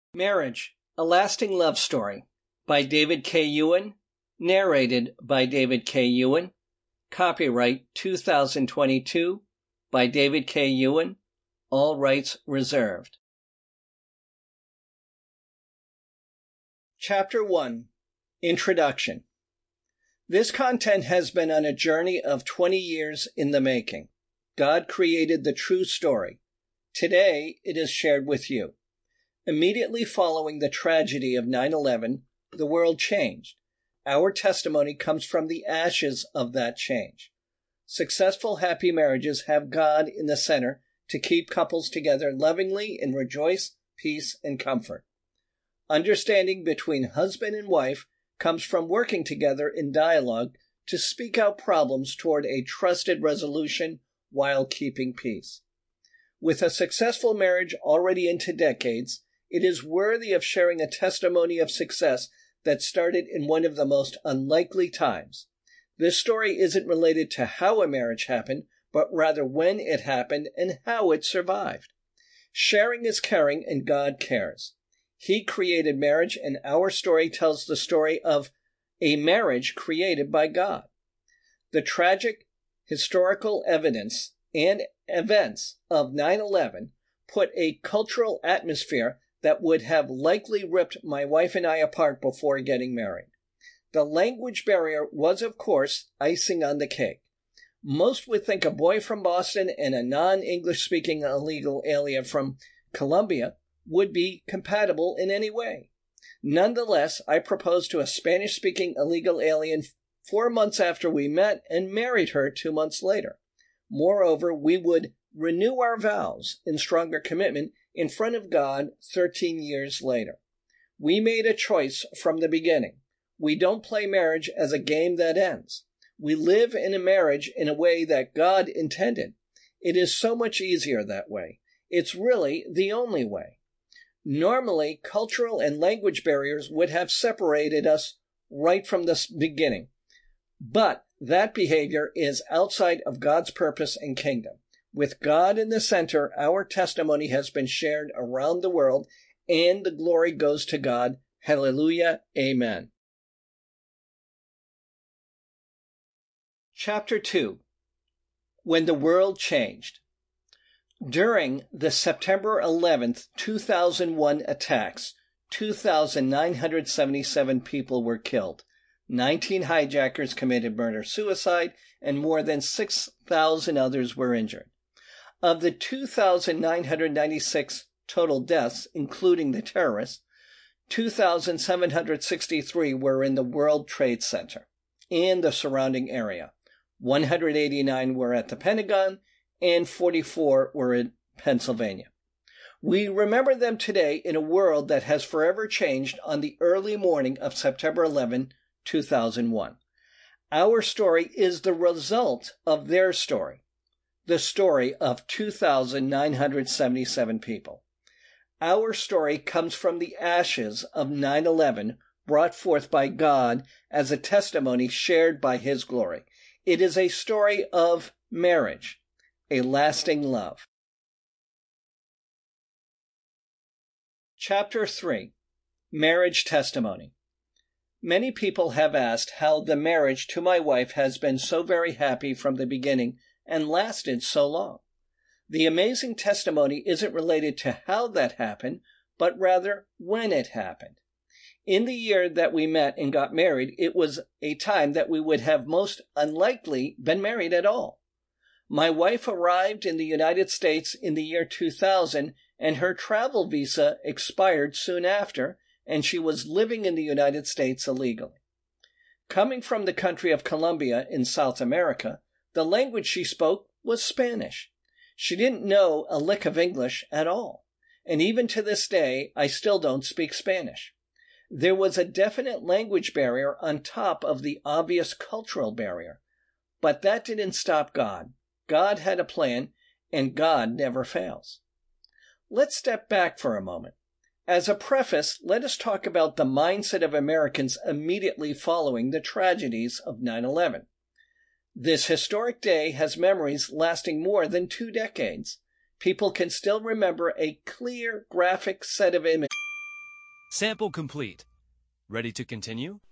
Marriage, A Lasting Love Story by David K. Ewan, narrated by David K. Ewan, copyright 2022 by David K. Ewan, all rights reserved. Chapter 1, Introduction. This content has been on a journey of 20 years in the making. God created the true story. Today, it is shared with you. Immediately following the tragedy of 9/11, the world changed. Our testimony comes from the ashes of that change. Successful, happy marriages have God in the center to keep couples together lovingly in rejoice, peace, and comfort. Understanding between husband and wife comes from working together in dialogue to speak out problems toward a trusted resolution while keeping peace. With a successful marriage already into decades, it is worthy of sharing a testimony of success that started in one of the most unlikely times. This story isn't related to how a marriage happened, but rather when it happened and how it survived. Sharing is caring, and God cares. He created marriage, and our story tells the story of a marriage created by God. The tragic historical evidence and events of 9/11 put a cultural atmosphere that would have likely ripped my wife and I apart before getting married. The language barrier was, of course, icing on the cake. Most would think a boy from Boston and a non-English speaking illegal alien from Colombia would be compatible in any way. Nonetheless, I proposed to a Spanish-speaking illegal alien 4 months after we met and married her 2 months later. Moreover, we would renew our vows in stronger commitment in front of God 13 years later. We made a choice from the beginning. We don't play marriage as a game that ends. We live in a marriage in a way that God intended. It is so much easier that way. It's really the only way. Normally, cultural and language barriers would have separated us right from the beginning. But that behavior is outside of God's purpose and kingdom. With God in the center, our testimony has been shared around the world, and the glory goes to God. Hallelujah. Amen. Chapter 2. When the World Changed. During the September 11th, 2001 attacks, 2,977 people were killed. 19 hijackers committed murder-suicide, and more than 6,000 others were injured. Of the 2,996 total deaths, including the terrorists, 2,763 were in the World Trade Center and the surrounding area. 189 were at the Pentagon, and 44 were in Pennsylvania. We remember them today in a world that has forever changed on the early morning of September 11, 2001. Our story is the result of their story, the story of 2,977 people. Our story comes from the ashes of 9/11, brought forth by God as a testimony shared by His glory. It is a story of marriage, a lasting love. Chapter 3. Marriage Testimony. Many people have asked how the marriage to my wife has been so very happy from the beginning and lasted so long. The amazing testimony isn't related to how that happened, but rather when it happened. In the year that we met and got married, it was a time that we would have most unlikely been married at all. My wife arrived in the United States in the year 2000, and her travel visa expired soon after, and she was living in the United States illegally. Coming from the country of Colombia in South America, the language she spoke was Spanish. She didn't know a lick of English at all, and even to this day, I still don't speak Spanish. There was a definite language barrier on top of the obvious cultural barrier, but that didn't stop God. God had a plan, and God never fails. Let's step back for a moment. As a preface, let us talk about the mindset of Americans immediately following the tragedies of 9/11. This historic day has memories lasting more than 2 decades. People can still remember a clear graphic set of images Sample complete. Ready to continue?